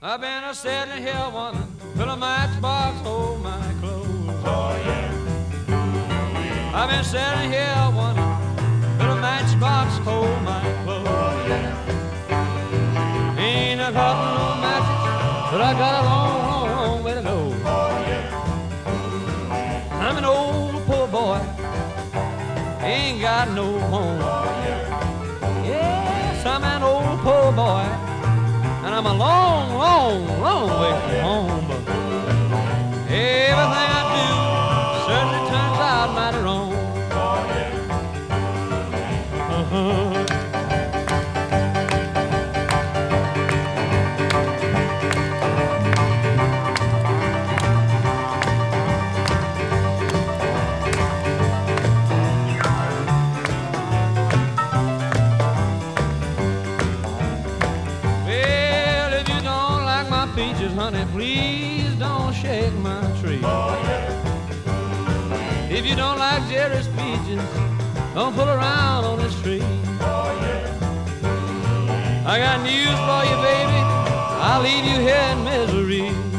I've been a sitting here wondering, will a matchbox hold my clothes? Oh yeah. I've been sitting here wondering, will a matchbox hold my clothes? Oh yeah. Ain't a couple no matches, but I got a long, long, long way to go. Oh yeah. I'm an old poor boy, ain't got no home. Oh yeah. Yes, I'm an old poor boy, and I'm a long, long, long way from home. But everything I do certainly turns out mighty wrong. Oh yeah. Well, if you don't like my peaches, honey, please don't shake my tree. Oh yeah. If you don't like Jerry's peaches, don't pull around on this tree. Oh yeah. I got news for you, baby, I'll leave you here in misery.